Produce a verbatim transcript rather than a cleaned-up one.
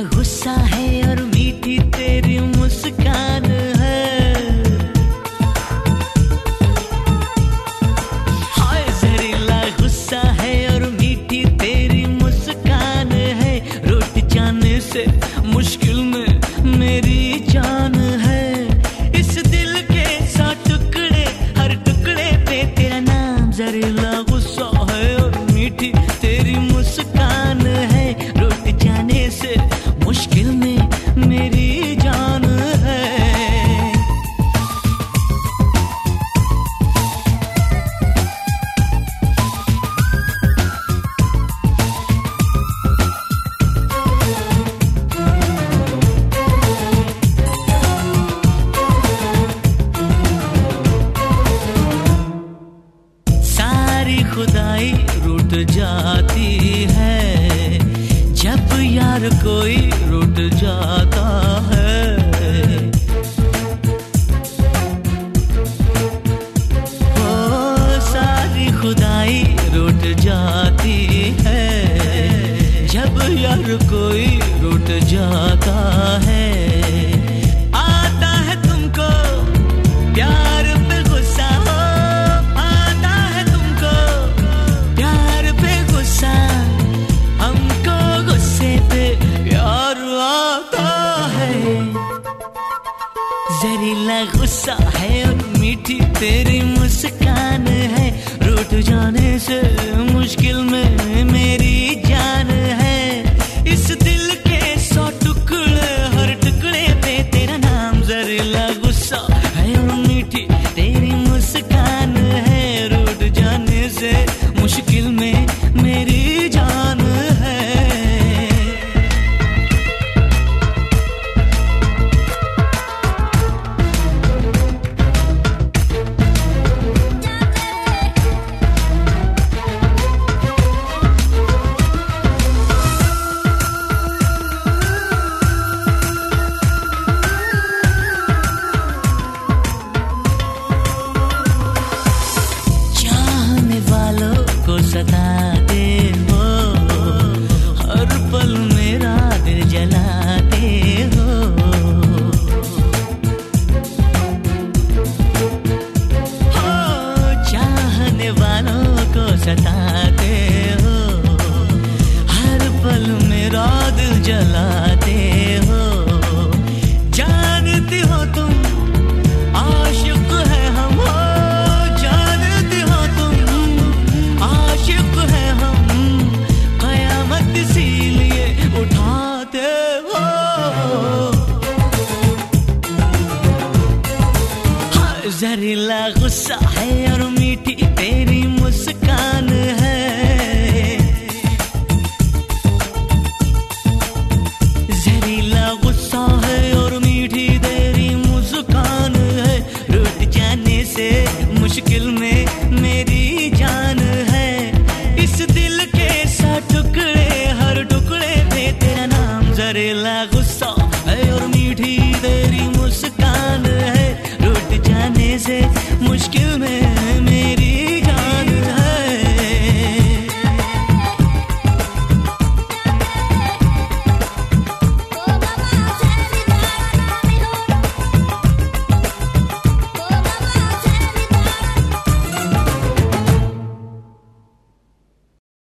गुस्सा है और मीठी तेरी मुस्कान है। हाय जहरीला गुस्सा है और मीठी तेरी मुस्कान है। रूठ जाने से मुश्किल में मेरी जान है। इस दिल के सौ टुकड़े, हर टुकड़े पे तेरा नाम। जहरीला गुस्सा है और मीठी तेरी मुस्कान है। रूठ जाने से मुश्किल में मेरी जान है। सारी खुदाई रूठ जाती है जब यार कोई रूठ जाता है। ओ सारी खुदाई रूठ जाती है जब यार कोई रूठ जाता है। आता है तुमको प्यार पे गुस्सा हो, आता है तुमको प्यार पे गुस्सा। हमको गुस्से पे प्यार आता है। जहरीला गुस्सा है और मीठी तेरी मुस्कान है। रूठ जाने से मुश्किल में मेरी जान है। इस दिल के सौ टुकड़े, हर टुकड़े पे तेरा नाम। जहरीला गुस्सा है और मीठी तेरी मुस्कान है। रूठ जाने से मुश्किल में मेरी जान है। चाहने वालों को सताते हो, हर पल मेरा दिल जलाते हो। हो चाहने वालों को सताते हो, हर पल मेरा दिल जलाते हो। जानती हो तुम आशिक है हम, हो जानती हो तुम आशिक है हम। कयामत इसीलिए उठाते हो। हाँ, जहरीला गुस्सा है और मीठी तेरी